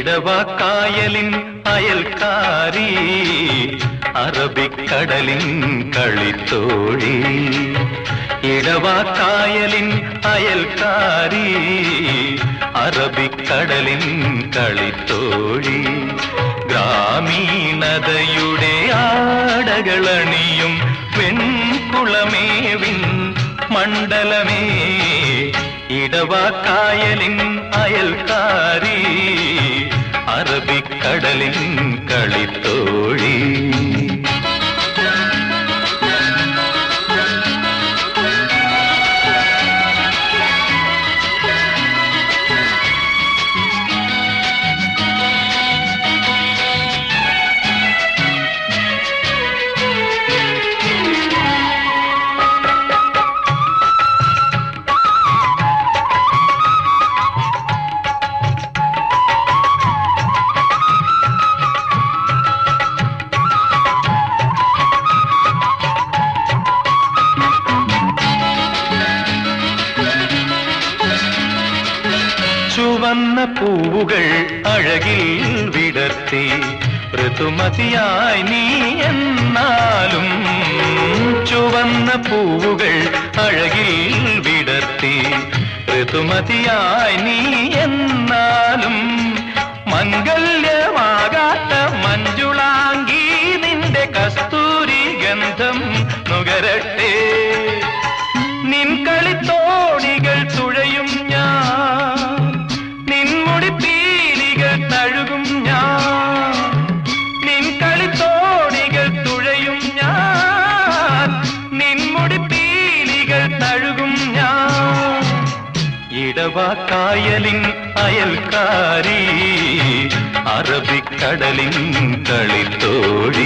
ഇടവാക്കായലിൻ അയൽക്കാരി, അറബിക്കടലിൻ കളിത്തോഴി. ഇടവാക്കായലിൻ അയൽക്കാരി, അറബിക്കടലിൻ കളിത്തോഴി. ഗ്രാമീണതയുടെ ആടകളണിയും വെൺകുളമേവിൻ മണ്ഡലമേ, ഇടവാക്കായലിൻ അയൽക്കാരി, അറബിക്കടലിൻ കളിത്തോഴി. ചുവന്ന പൂവുകൾ അഴകിൽ വിടർത്തി, ഋതുമതിയായി നീ എന്നാലും. ചുവന്ന പൂവുകൾ അഴകിൽ വിടർത്തി, ഋതുമതിയായി നീ എന്നാലും. മംഗല്യമാകാത്ത മഞ്ജുളാംഗി നിന്റെ കസ്തൂരി ഗന്ധം നുകരട്ടെ. നിൻ കളിത്തോണികൾ തുഴയും ഞാൻ, നിൻമുടിപ്പീലികൾ തഴുകും ഞാൻ. നിൻ കളിത്തോണികൾ തുഴയും ഞാൻ, നിൻമുടിപ്പീലികൾ തഴുകും ഞാൻ. ഇടവാക്കായലിൻ അയൽക്കാരി, അറബിക്കടലിൻ കളിത്തോഴി.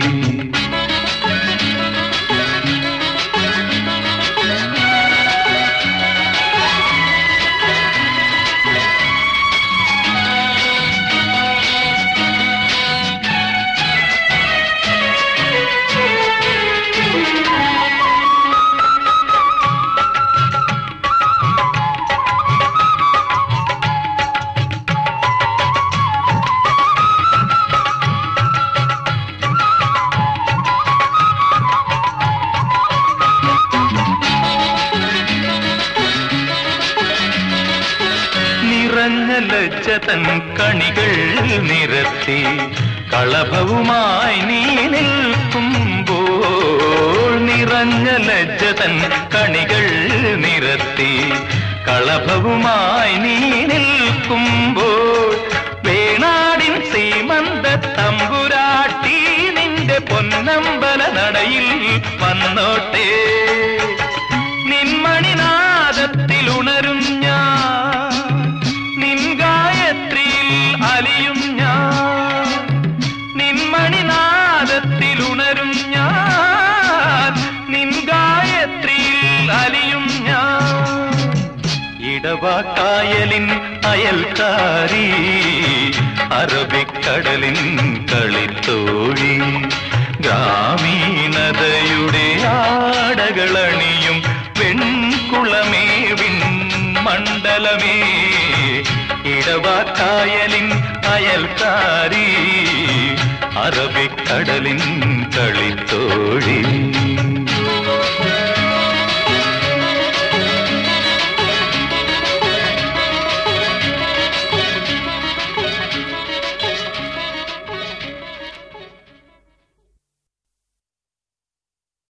നിറഞ്ഞ ലജ്ജതൻ കണികൾ നിരത്തി, കളഭവുമായി നീ നിൽക്കുമ്പോൾ. നിറഞ്ഞ ലജ്ജതൻ കണികൾ നിരത്തി, കളഭവുമായി നീ നിൽക്കുമ്പോൾ. വേണാടിൻ സീമന്ത തമ്പുരാട്ടി നിന്റെ പൊന്നമ്പല നടയിൽ വന്നോട്ടെ. നിൻമണിനാദത്തിൽ ഉണരും ഞാൻ, നിൻ ഗായത്രിയിൽ അലിയും ഞാൻ. നിൻമണിനാദത്തിൽ ഉണരും ഞാൻ, നിൻ ഗായത്രിയിൽ അലിയും ഞാൻ. ഇടവാക്കായലിൻ അയൽക്കാരി, അറബിക്കടലിൻ കളിത്തോഴി. ഗ്രാമീണതയുടെ ആടകളണിയും വെൺകുളമേവിൻ മണ്ഡലമേ, ഇടവാക്കായലിൻ അയൽക്കാരി, അറബിക്കടലിൻ കളിത്തോഴി.